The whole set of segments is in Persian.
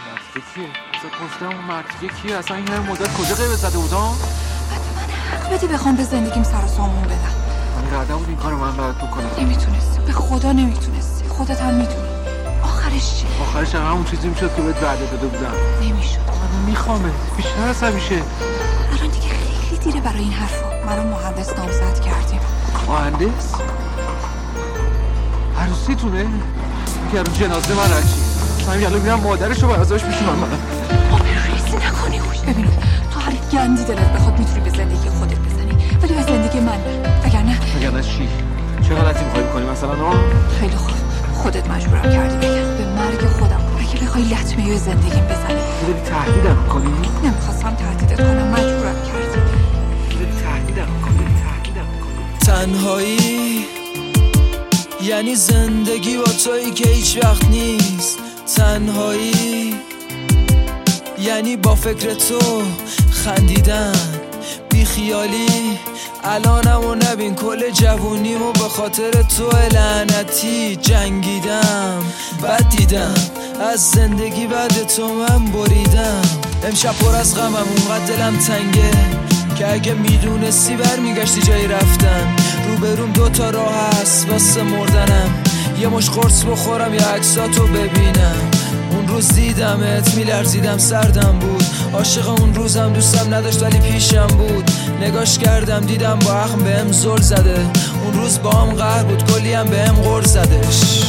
کیه؟ اصلا پشتم اون مرتیکه کیه؟ اصلا این همه مدت کجا غیبه زده بودم؟ حتی من حق بدی بخوام به زندگیم سر و سامون بدم. من قرده بود این کارو من برات بکنم. نمیتونستی، به خدا نمیتونستی. خودت هم میدونی. آخرش چی؟ آخرش همون چیزی میشد که بهت وعده داده بودم. نمیشد. من میخوامه بیشتر عصبی شه. الان دیگه خیلی دیره برای این حرفا. منو مهندس نامزد کردیم. مهندس؟ عروسیتونه؟ میگه رو جنازه من رچی. من یالو میرم مادرشو باید ازش میشونم من. ریزی نکنی خوش. ببین تو هر گندی دلت بخواد میتونی به زندگی خودت بزنی، ولی به زندگی من وگرنه چی؟ چه غلطی میخوای بکنی مثلا؟ خیلی خوب، خودت مجبورم کردی بگم به مرگ خودم. اگه بخوای لطمه به زندگیم بزنی داری تهدیدم کنی؟ نمیخواستم تهدیدت کنم، مجبورم کردی. داری تهدیدم کنی. تنهایی یعنی زندگی با تویی که هیچ وقت نیست. تنهایی یعنی با فکر تو خندیدن، بی خیالی الانم و نبین کل جوونیمو به خاطر تو لعنتی جنگیدم. بد دیدم از زندگی بعد تو من بریدم. امشب پر از غمم اونقدر دلم تنگه که اگه میدونستی برمیگشتی جایی رفتن. روبروم 2 راه هست واسه مردنم، یه مش قرص بخورم یا عکساتو ببینم. اون روز دیدمت میلرزیدم سردم بود، عاشق اون روزم دوستم نداشت ولی پیشم بود. نگاش کردم دیدم با عقل بهم زل زده، اون روز با هم قهر بود کلی هم بهم غر زدش.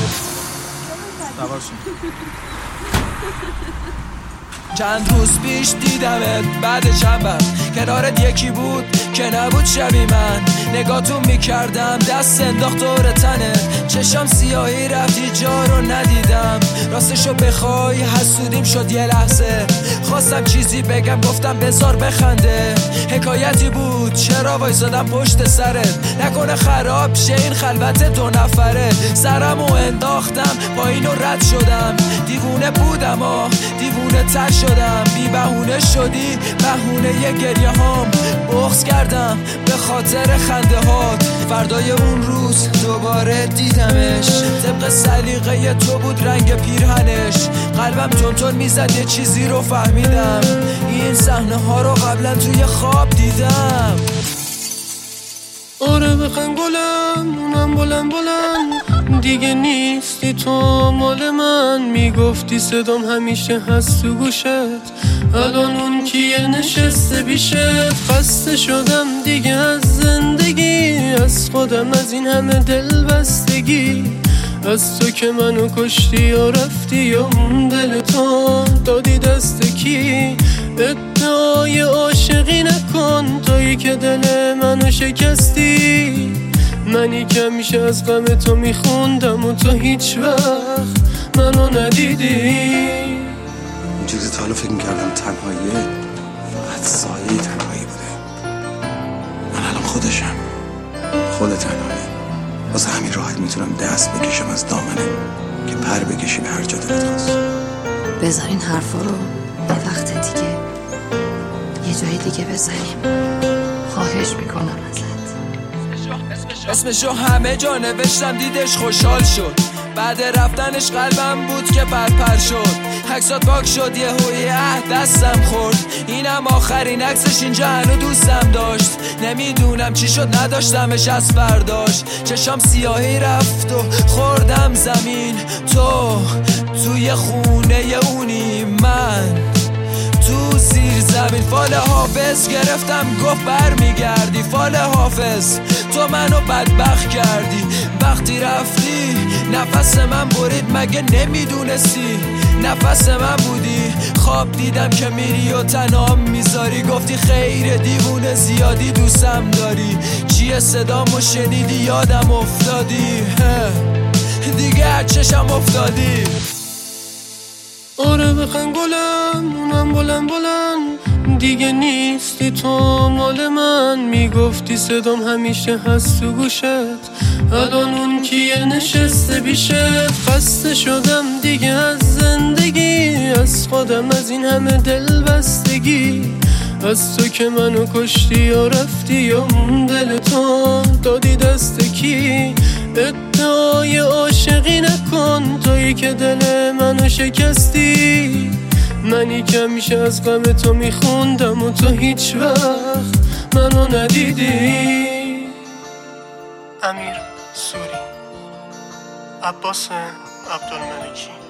چند روز پیش دیدمت بعد چند وقت کنارت یکی بود که نبود شبیه من. نگاهتون میکردم دست انداخت دور تنت، چشم سیاهی رفتی جا رو ندیدم. راستشو بخوای حسودیم شد یه لحظه، خواستم چیزی بگم گفتم بذار بخنده. حکایتی بود چرا وایسادم پشت سرت، نکنه خراب شه این خلوت 2 نفره. سرمو انداختم پایین و رد شدم، دیوونه بودم دیوونه تر شدم. بی بهونه شدی بهونه ی گریه هام، بغض کردم به خاطر خنده هات. فردای اون روز دوباره دیدمش، طبق سلیقه تو بود رنگ پیرهنش. قلبم تون میزد یه چیزی رو فهمیدم، این صحنه ها رو قبلا توی خواب دیدم. آره بخن گلم اونم بلند دیگه نیستی تو مال من. میگفتی صدام همیشه هست تو گوشت، الان اون کیه نشسته بیشت. خسته شدم دیگه از زندگی، از خودم، از این همه دل بستگی. از تو که منو کشتی و رفتی یا اون دل تو دادی دست کی. ادعای عاشقی نکن تویی که دل منو شکستی. منی که همیشه از غم تو میخوندم و تو هیچ وقت منو ندیدی. این چیزی تا حالا فکر میکردم تنهاییه فقط سایه تنهایی بوده. من الان خودشم، خود تنهایی. واسه همین راحت میتونم دست بکشم از دامنه که پر بکشی به هر جا دلت خواست. بذار این حرفا رو به وقت دیگه یه جای دیگه بزنیم. خواهش میکنم ازت. اسمشو همه جا نوشتم دیدش خوشحال شد، بعد رفتنش قلبم بود که پرپر شد. عکسات پاک شد یه هویه دستم خورد، اینم آخرین عکسش اینجا هنو دوستم داشت. نمیدونم چی شد نداشتمش از فرداش. چشام سیاهی رفت و خوردم زمین. تو توی خونه اونی، من تو زیر زمین. فال حافظ گرفتم گفت برمیگردی. فال حافظ تو منو بدبخت کردی. وقتی رفتی نفس من برید، مگه نمیدونستی نفس من بودی. خواب دیدم که میری و تنهام میذاری، گفتی خیر دیوونه زیادی دوستم داری. چیه صدامو شنیدی یادم افتادی، دیگه چشم افتادی. آره بخن گلم اونم بلند دیگه نیستی تو مال من. میگفتی صدام همیشه هست تو گوشت، الان اون کیه نشسته بیشت. خسته شدم دیگه از زندگی، از خودم، از این همه دل بستگی. از تو که منو کشتی و رفتی یا اون دل تو دادی دست کی. ادعای عاشقی نکن تویی تویی که دل منو شکستی، منی که همیشه از غم تو میخوندم و تو هیچ وقت منو ندیدی. امیر سوری، عباس عبدالملکی.